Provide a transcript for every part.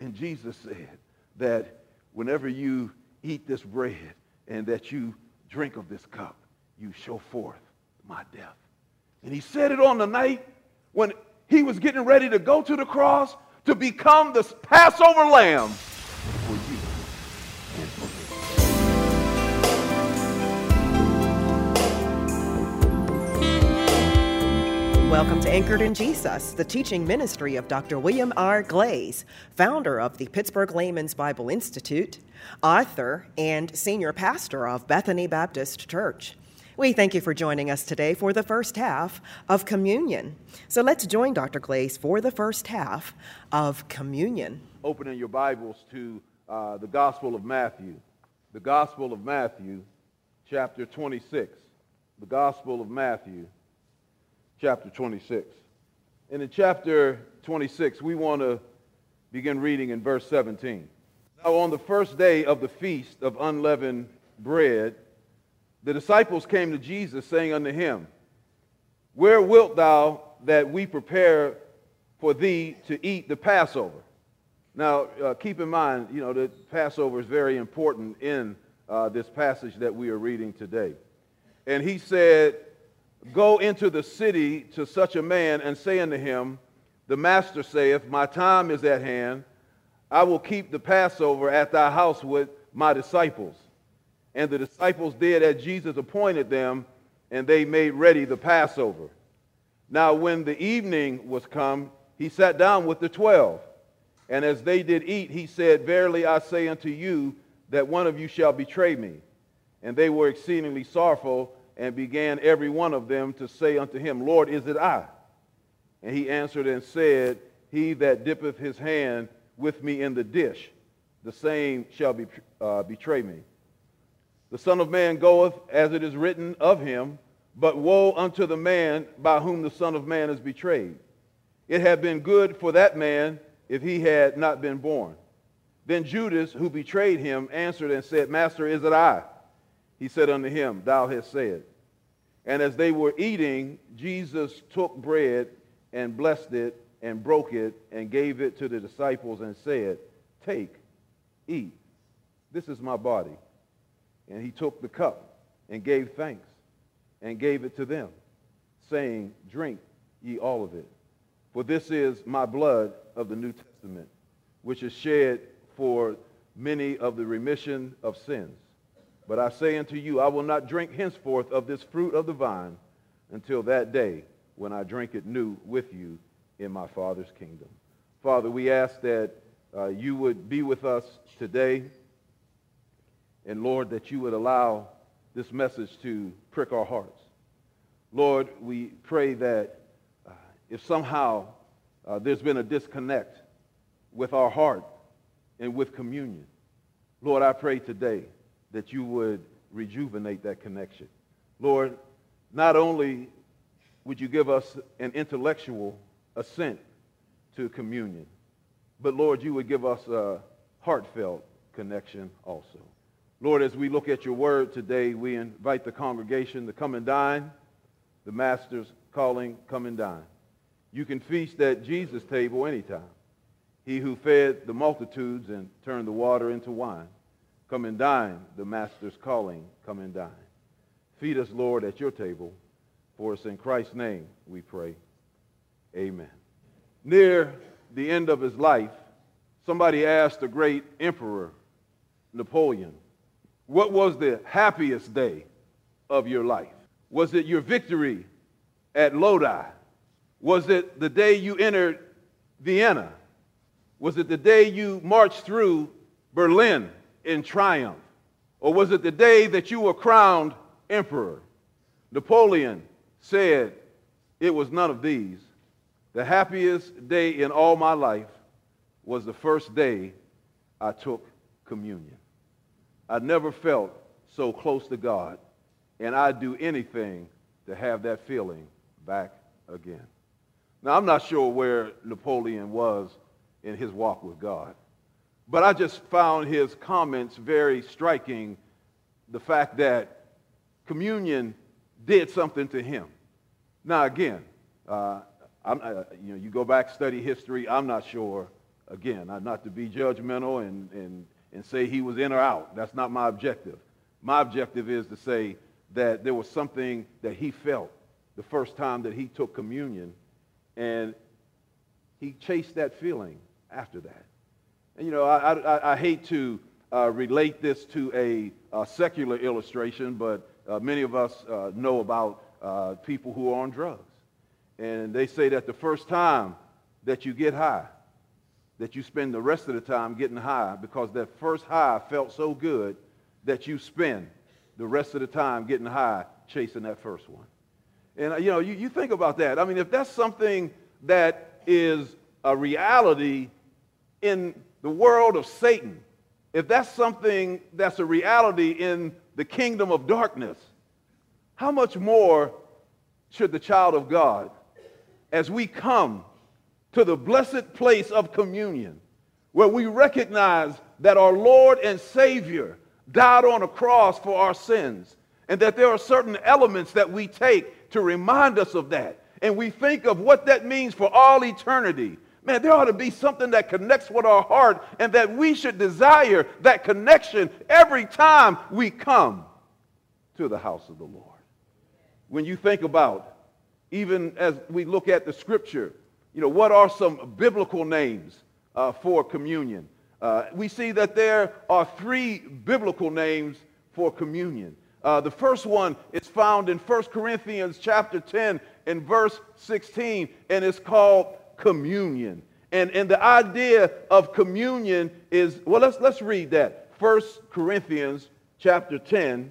And Jesus said that whenever you eat this bread and that you drink of this cup, you show forth my death. And he said it on the night when he was getting ready to go to the cross to become the Passover lamb for you and for me. Welcome to Anchored in Jesus, the teaching ministry of Dr. William R. Glaze, founder of the Pittsburgh Layman's Bible Institute, author, and senior pastor of Bethany Baptist Church. We thank you for joining us today for the first half of Communion. So let's join Dr. Glaze for the first half of Communion. Opening your Bibles to the Gospel of Matthew. The Gospel of Matthew, chapter 26. The Gospel of Matthew, chapter 26. And in chapter 26, we want to begin reading in verse 17. Now, on the first day of the feast of unleavened bread, the disciples came to Jesus, saying unto him, Where wilt thou that we prepare for thee to eat the Passover? Now, keep in mind, that Passover is very important in this passage that we are reading today. And he said, Go into the city to such a man and say unto him, The master saith, My time is at hand. I will keep the Passover at thy house with my disciples. And the disciples did as Jesus appointed them, and they made ready the Passover. Now when the evening was come, he sat down with the 12. And as they did eat, he said, Verily I say unto you, that one of you shall betray me. And they were exceedingly sorrowful, and began every one of them to say unto him, Lord, is it I? And he answered and said, He that dippeth his hand with me in the dish, the same shall betray me. The Son of Man goeth, as it is written of him, but woe unto the man by whom the Son of Man is betrayed. It had been good for that man if he had not been born. Then Judas, who betrayed him, answered and said, Master, is it I? He said unto him, Thou hast said. And as they were eating, Jesus took bread and blessed it and broke it and gave it to the disciples and said, Take, eat, this is my body. And he took the cup and gave thanks and gave it to them, saying, Drink ye all of it. For this is my blood of the New Testament, which is shed for many of the remission of sins. But I say unto you, I will not drink henceforth of this fruit of the vine until that day when I drink it new with you in my Father's kingdom. Father, we ask that you would be with us today. And Lord, that you would allow this message to prick our hearts. Lord, we pray that if somehow there's been a disconnect with our heart and with communion, Lord, I pray today that you would rejuvenate that connection. Lord, not only would you give us an intellectual assent to communion, but Lord, you would give us a heartfelt connection also. Lord, as we look at your word today, we invite the congregation to come and dine. The master's calling, come and dine. You can feast at Jesus' table anytime. He who fed the multitudes and turned the water into wine. Come and dine, the master's calling, come and dine. Feed us, Lord, at your table. For us in Christ's name we pray. Amen. Near the end of his life, somebody asked the great emperor, Napoleon, what was the happiest day of your life? Was it your victory at Lodi? Was it the day you entered Vienna? Was it the day you marched through Berlin in triumph? Or was it the day that you were crowned emperor? Napoleon said it was none of these. The happiest day in all my life was the first day I took communion. I never felt so close to God, and I'd do anything to have that feeling back again. Now, I'm not sure where Napoleon was in his walk with God, but I just found his comments very striking, the fact that communion did something to him. Now, again, you go back, study history, I'm not sure Again, not to be judgmental and say he was in or out. That's not my objective. My objective is to say that there was something that he felt the first time that he took communion, and he chased that feeling after that. And, I hate to relate this to a secular illustration, but many of us know about people who are on drugs. And they say that the first time that you get high, that you spend the rest of the time getting high, because that first high felt so good that you spend the rest of the time getting high chasing that first one. And, you think about that. I mean, if that's something that is a reality in the world of Satan, if that's something that's a reality in the kingdom of darkness, how much more should the child of God, as we come to the blessed place of communion, where we recognize that our Lord and Savior died on a cross for our sins, and that there are certain elements that we take to remind us of that, and we think of what that means for all eternity. Man, there ought to be something that connects with our heart, and that we should desire that connection every time we come to the house of the Lord. When you think about, even as we look at the scripture, what are some biblical names for communion? We see that there are 3 biblical names for communion. The first one is found in 1 Corinthians chapter 10 and verse 16, and it's called communion. And the idea of communion is, well, let's read that. 1 Corinthians chapter 10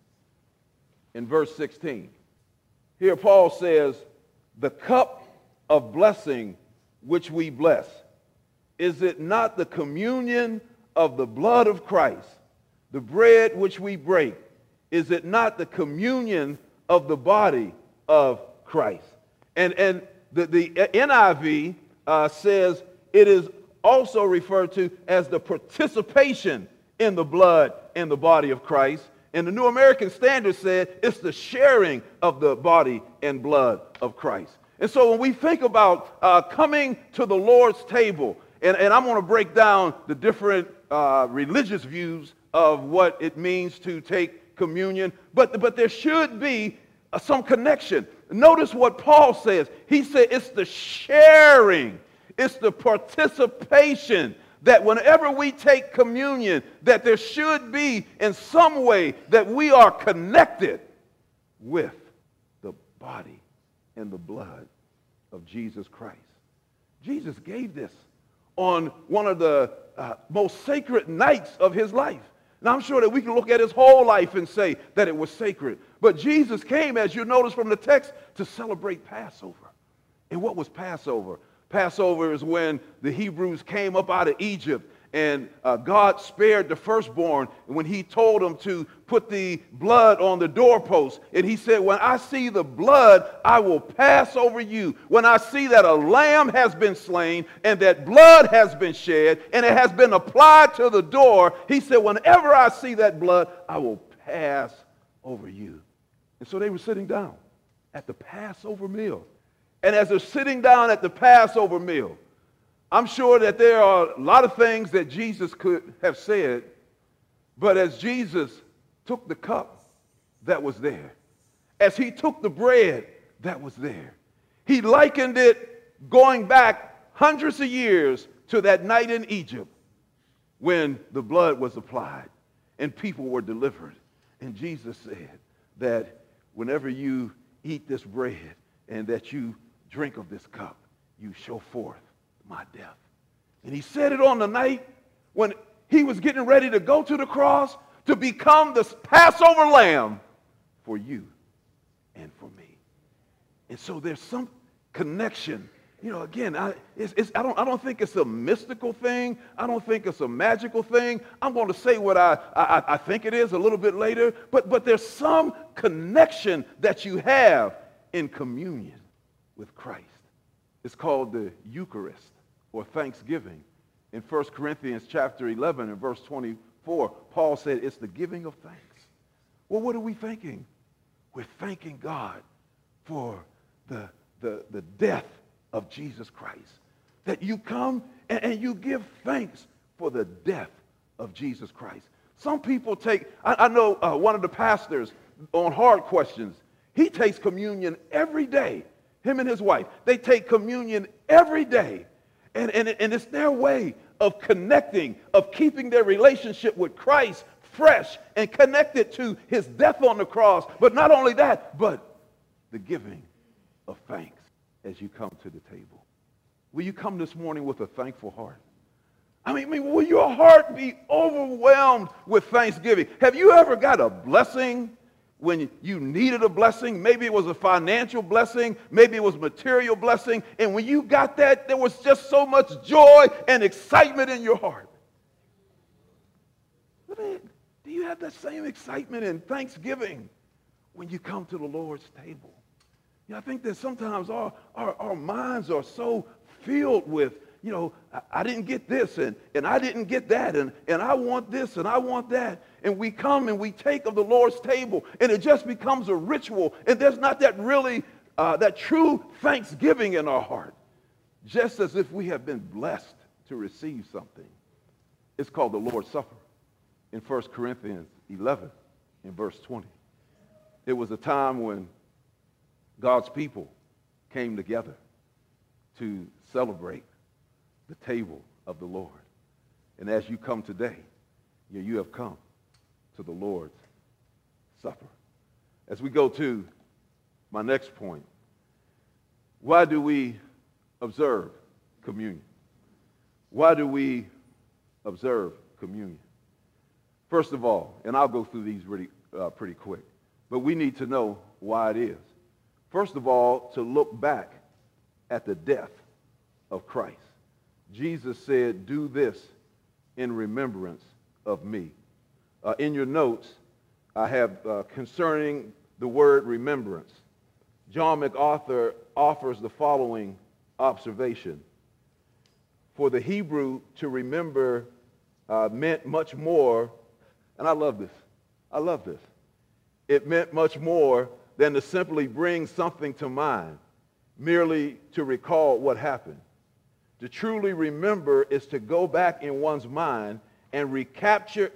and verse 16. Here Paul says, the cup of blessing which we bless, is it not the communion of the blood of Christ? The bread which we break, is it not the communion of the body of Christ? And the NIV says it is also referred to as the participation in the blood and the body of Christ. And the New American Standard said it's the sharing of the body and blood of Christ. And so when we think about coming to the Lord's table, and I'm going to break down the different religious views of what it means to take communion, but there should be some connection. Notice what Paul says. He said it's the sharing, it's the participation, that whenever we take communion, that there should be in some way that we are connected with the body and the blood of Jesus Christ. Jesus gave this on one of the most sacred nights of his life. Now, I'm sure that we can look at his whole life and say that it was sacred. But Jesus came, as you notice from the text, to celebrate Passover. And what was Passover? Passover is when the Hebrews came up out of Egypt, and God spared the firstborn when he told them to put the blood on the doorpost. And he said, when I see the blood, I will pass over you. When I see that a lamb has been slain and that blood has been shed and it has been applied to the door, he said, whenever I see that blood, I will pass over you. And so they were sitting down at the Passover meal. And as they're sitting down at the Passover meal, I'm sure that there are a lot of things that Jesus could have said, but as Jesus took the cup that was there, as he took the bread that was there, he likened it going back hundreds of years to that night in Egypt when the blood was applied and people were delivered. And Jesus said that whenever you eat this bread and that you drink of this cup, you show forth my death. And he said it on the night when he was getting ready to go to the cross to become the Passover lamb for you and for me. And so there's some connection. Again, I don't think it's a mystical thing. I don't think it's a magical thing. I'm going to say what I think it is a little bit later. But there's some connection that you have in communion with Christ. It's called the Eucharist, or thanksgiving. In 1 Corinthians chapter 11 and verse 24, Paul said it's the giving of thanks. Well, what are we thanking? We're thanking God for the death of Jesus Christ. That you come and you give thanks for the death of Jesus Christ. Some people take, I know one of the pastors on Hard Questions, he takes communion every day. Him and his wife, they take communion every day. And it's their way of connecting, of keeping their relationship with Christ fresh and connected to his death on the cross. But not only that, but the giving of thanks as you come to the table. Will you come this morning with a thankful heart? I mean, will your heart be overwhelmed with thanksgiving? Have you ever got a blessing when you needed a blessing? Maybe it was a financial blessing. Maybe it was a material blessing. And when you got that, there was just so much joy and excitement in your heart. But do you have that same excitement and thanksgiving when you come to the Lord's table? You know, I think that sometimes our minds are so filled with, you know, I didn't get this, and I didn't get that, and I want this, and I want that. And we come and we take of the Lord's table, and it just becomes a ritual, and there's not that really, that true thanksgiving in our heart, just as if we have been blessed to receive something. It's called the Lord's Supper in 1 Corinthians 11 in verse 20. It was a time when God's people came together to celebrate the table of the Lord. And as you come today, you have come to the Lord's Supper. As we go to my next point, why do we observe communion? Why do we observe communion? First of all, and I'll go through these really pretty quick, but we need to know why it is. First of all, to look back at the death of Christ. Jesus said, do this in remembrance of me. In your notes, I have concerning the word remembrance. John MacArthur offers the following observation. For the Hebrew, to remember meant much more, and I love this. It meant much more than to simply bring something to mind, merely to recall what happened. To truly remember is to go back in one's mind and recapture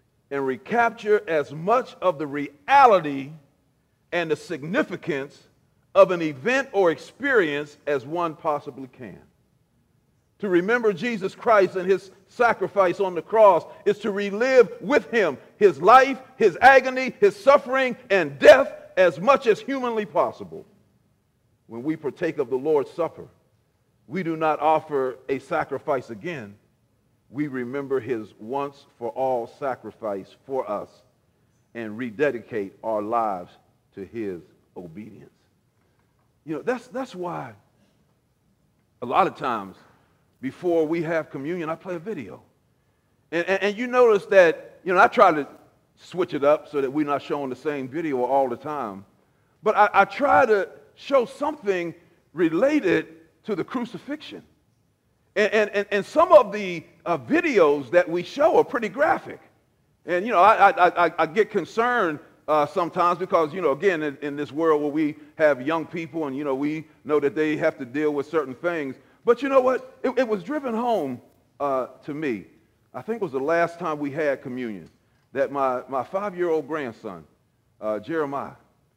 as much of the reality and the significance of an event or experience as one possibly can. To remember Jesus Christ and his sacrifice on the cross is to relive with him his life, his agony, his suffering, and death as much as humanly possible. When we partake of the Lord's Supper, we do not offer a sacrifice again. We remember his once-for-all sacrifice for us and rededicate our lives to his obedience. You know, that's why a lot of times before we have communion, I play a video. And you notice that, you know, I try to switch it up so that we're not showing the same video all the time. But I try to show something related to the crucifixion. And some of the videos that we show are pretty graphic. And, you know, I get concerned sometimes because, you know, again, in this world where we have young people and, you know, we know that they have to deal with certain things. But you know what? It was driven home to me. I think it was the last time we had communion that my 5-year-old grandson, Jeremiah,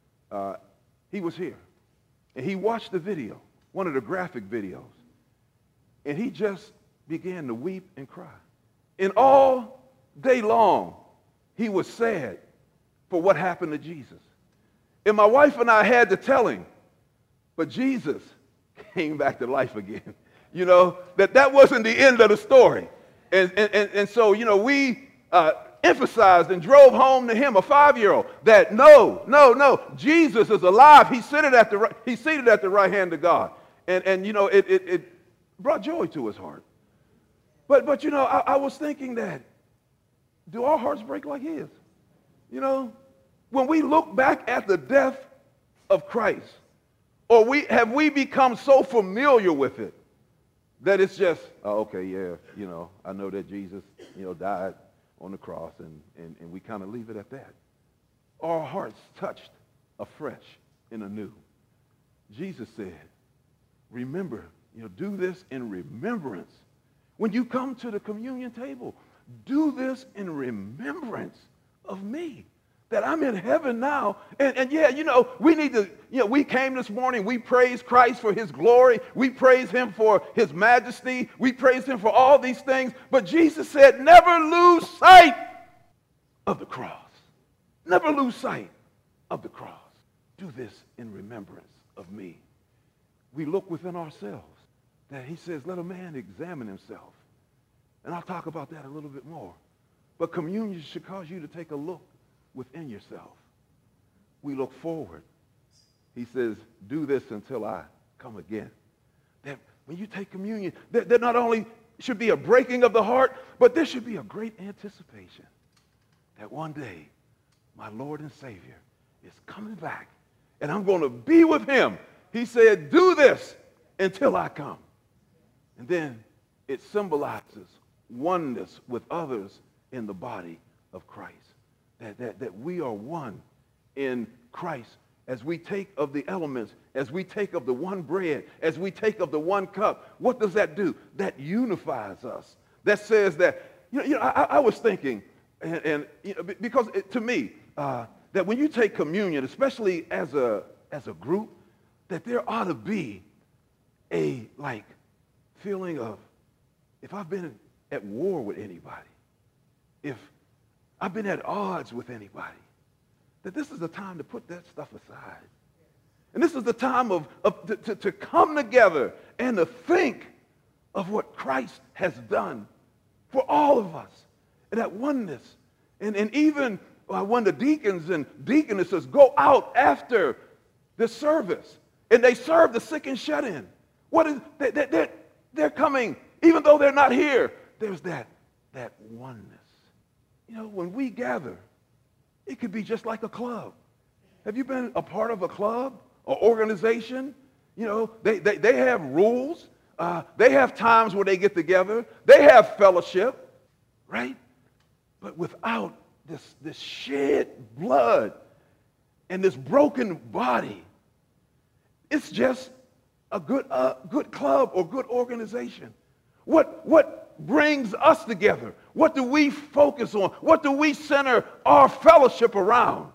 he was here. And he watched the video, one of the graphic videos. And he just began to weep and cry. And all day long, he was sad for what happened to Jesus. And my wife and I had to tell him, but Jesus came back to life again. You know, that wasn't the end of the story. And so, you know, we emphasized and drove home to him, a 5-year-old, that no, Jesus is alive. He's seated at the right hand of God. And you know, it brought joy to his heart. But you know, I was thinking that, do our hearts break like his? You know, when we look back at the death of Christ, or have we become so familiar with it that it's just, oh, okay, yeah, you know, I know that Jesus, you know, died on the cross, and we kind of leave it at that. Our hearts touched afresh and anew. Jesus said, remember, you know, do this in remembrance. When you come to the communion table, do this in remembrance of me, that I'm in heaven now. And yeah, we need to, we came this morning, we praise Christ for his glory. We praise him for his majesty. We praise him for all these things. But Jesus said, never lose sight of the cross. Never lose sight of the cross. Do this in remembrance of me. We look within ourselves. That he says, let a man examine himself. And I'll talk about that a little bit more. But communion should cause you to take a look within yourself. We look forward. He says, do this until I come again. That when you take communion, there not only should be a breaking of the heart, but there should be a great anticipation that one day my Lord and Savior is coming back and I'm going to be with him. He said, do this until I come. And then it symbolizes oneness with others in the body of Christ. That we are one in Christ as we take of the elements, as we take of the one bread, as we take of the one cup. What does that do? That unifies us. That says that, I was thinking, because to me, that when you take communion, especially as a group, that there ought to be a feeling of, if I've been at war with anybody, if I've been at odds with anybody, that this is the time to put that stuff aside. And this is the time to come together and to think of what Christ has done for all of us, and that oneness. And even when the deacons and deaconesses go out after the service and they serve the sick and shut in, they're coming, even though they're not here. There's that oneness. When we gather, it could be just like a club. Have you been a part of a club or organization? They have rules. They have times where they get together. They have fellowship, right? But without this shed blood and this broken body, it's just a good club or good organization. What brings us together? What do we focus on? What do we center our fellowship around?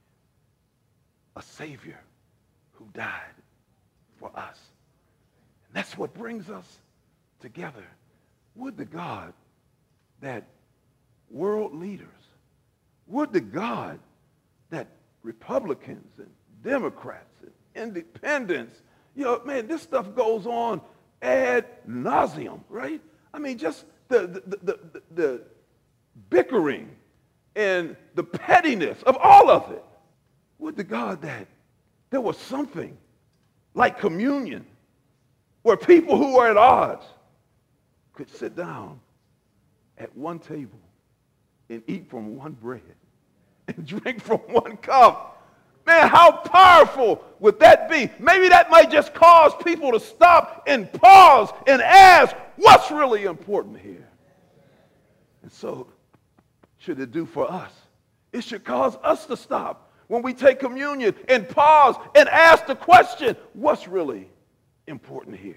A Savior who died for us. And that's what brings us together. Would to God that world leaders, would to God that Republicans and Democrats and independents, this stuff goes on ad nauseum, right? I mean, just the bickering and the pettiness of all of it. Would to God that there was something like communion where people who are at odds could sit down at one table and eat from one bread and drink from one cup. Man, how powerful would that be? Maybe that might just cause people to stop and pause and ask, what's really important here? And so, should it do for us? It should cause us to stop when we take communion and pause and ask the question, what's really important here?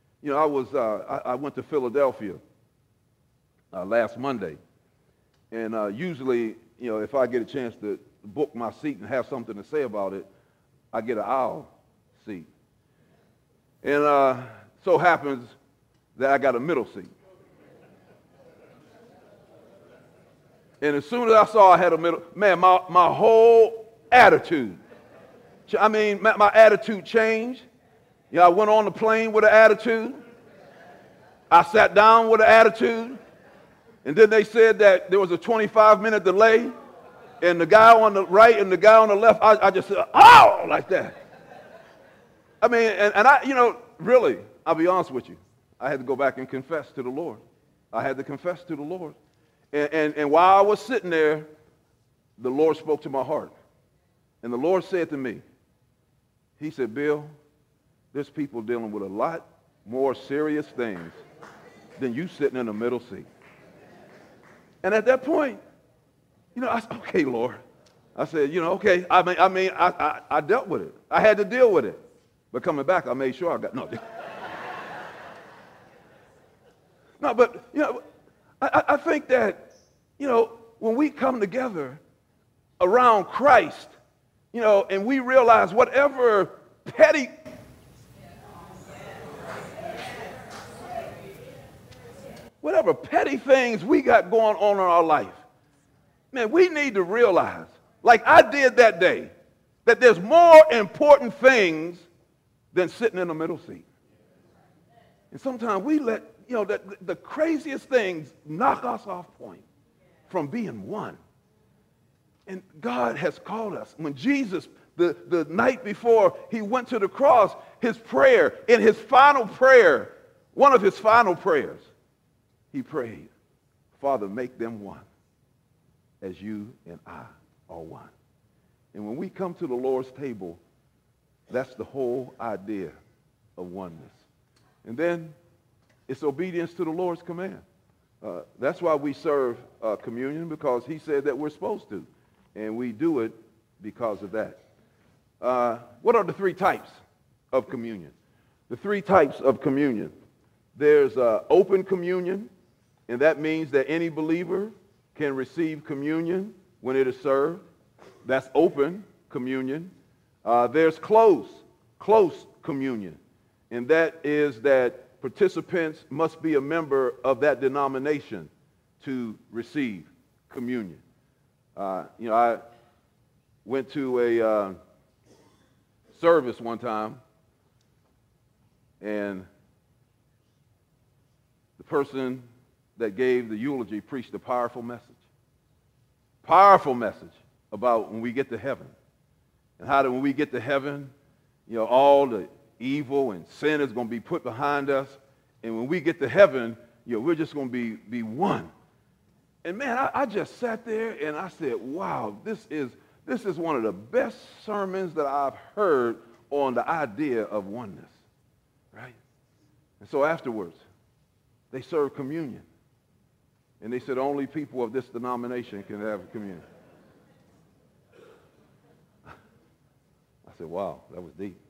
I went to Philadelphia last Monday, and usually, if I get a chance to book my seat and have something to say about it, I get an aisle seat. And so happens that I got a middle seat. And as soon as I saw I had a middle, man, my whole attitude, my attitude changed. I went on the plane with an attitude. I sat down with an attitude. And then they said that there was a 25-minute delay. And the guy on the right and the guy on the left, I just said, oh, like that. I mean, and I, really, I'll be honest with you. I had to go back and confess to the Lord. I had to confess to the Lord. And while I was sitting there, the Lord spoke to my heart. And the Lord said to me, he said, Bill, there's people dealing with a lot more serious things than you sitting in the middle seat. And at that point, I said, okay, Lord. I said, okay. I dealt with it. I had to deal with it. But coming back, I made sure I got, no. No, but, I think that, when we come together around Christ, and we realize whatever petty things we got going on in our life, man, we need to realize, like I did that day, that there's more important things than sitting in the middle seat. And sometimes we let, the craziest things knock us off point from being one. And God has called us. When Jesus, the night before he went to the cross, his prayer, in his final prayer, one of his final prayers, he prayed, Father, make them one as you and I are one. And when we come to the Lord's table, that's the whole idea of oneness. And then it's obedience to the Lord's command. That's why we serve communion, because he said that we're supposed to. And we do it because of that. What are the three types of communion? The three types of communion. There's open communion, and that means that any believer can receive communion when it is served. That's open communion. There's close communion, and that is that participants must be a member of that denomination to receive communion. I went to a service one time, and the person that gave the eulogy preached a powerful message about when we get to heaven, and how that when we get to heaven, all the evil and sin is going to be put behind us, and when we get to heaven, we're just going to be one. And man, I just sat there and I said, wow, this is one of the best sermons that I've heard on the idea of oneness, right? And so afterwards, they served communion. And they said only people of this denomination can have communion. I said, wow, that was deep.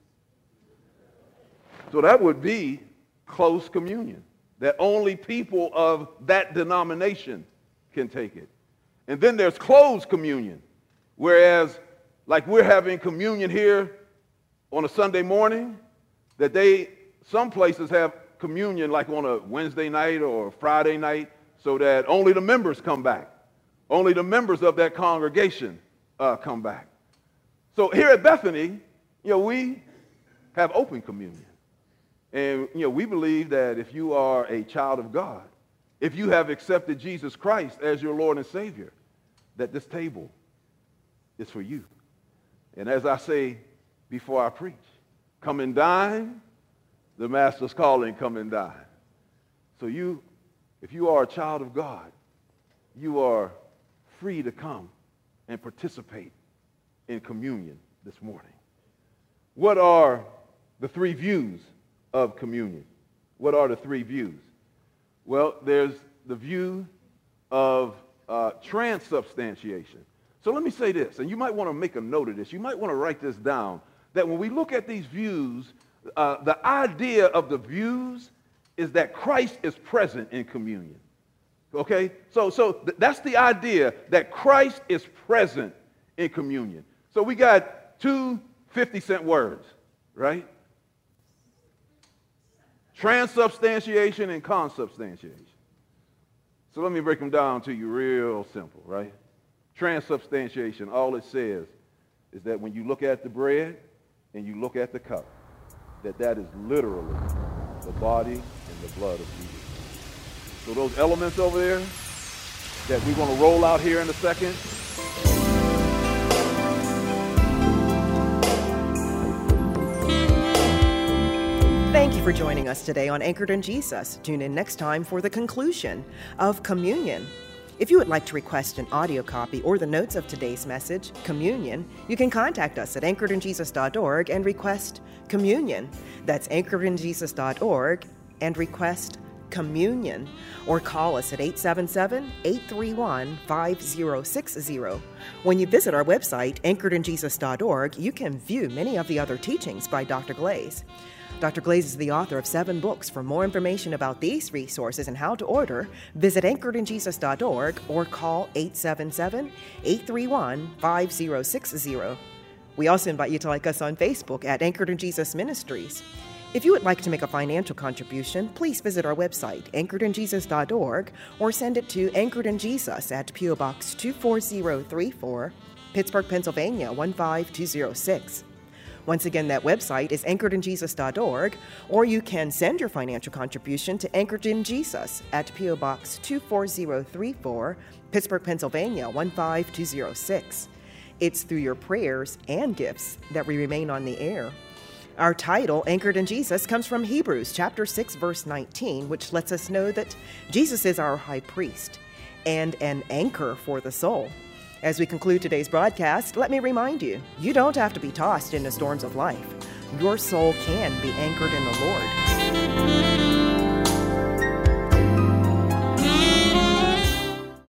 So that would be close communion, that only people of that denomination can take it. And then there's closed communion, whereas like we're having communion here on a Sunday morning, that some places have communion like on a Wednesday night or Friday night, so that only the members come back. Only the members of that congregation come back. So here at Bethany, we have open communion. And, we believe that if you are a child of God, if you have accepted Jesus Christ as your Lord and Savior, that this table is for you. And as I say before I preach, come and dine, the Master's calling, come and dine. So if you are a child of God, you are free to come and participate in communion this morning. What are the three views of communion? What are the three views? Well, there's the view of transubstantiation. So let me say this, and you might want to make a note of this. You might want to write this down, that when we look at these views, the idea of the views is that Christ is present in communion. Okay? So that's the idea, that Christ is present in communion. So we got two 50-cent words, right? Transubstantiation and consubstantiation. So let me break them down to you real simple, right? Transubstantiation, all it says is that when you look at the bread and you look at the cup, that is literally the body and the blood of Jesus. So those elements over there that we're going to roll out here in a second, Thank you for joining us today on Anchored in Jesus. Tune in next time for the conclusion of Communion. If you would like to request an audio copy or the notes of today's message, Communion, you can contact us at anchoredinjesus.org and request Communion. That's anchoredinjesus.org and request Communion, or call us at 877-831-5060. When you visit our website, anchoredinjesus.org, you can view many of the other teachings by Dr. Glaze. Dr. Glaze is the author of 7 books. For more information about these resources and how to order, visit anchoredinjesus.org or call 877-831-5060. We also invite you to like us on Facebook at Anchored in Jesus Ministries. If you would like to make a financial contribution, please visit our website, anchoredinjesus.org, or send it to Anchored in Jesus at P.O. Box 24034, Pittsburgh, Pennsylvania 15206. Once again, that website is anchoredinjesus.org, or you can send your financial contribution to Anchored in Jesus at P.O. Box 24034, Pittsburgh, Pennsylvania 15206. It's through your prayers and gifts that we remain on the air. Our title, Anchored in Jesus, comes from Hebrews chapter 6, verse 19, which lets us know that Jesus is our high priest and an anchor for the soul. As we conclude today's broadcast, let me remind you, you don't have to be tossed into storms of life. Your soul can be anchored in the Lord.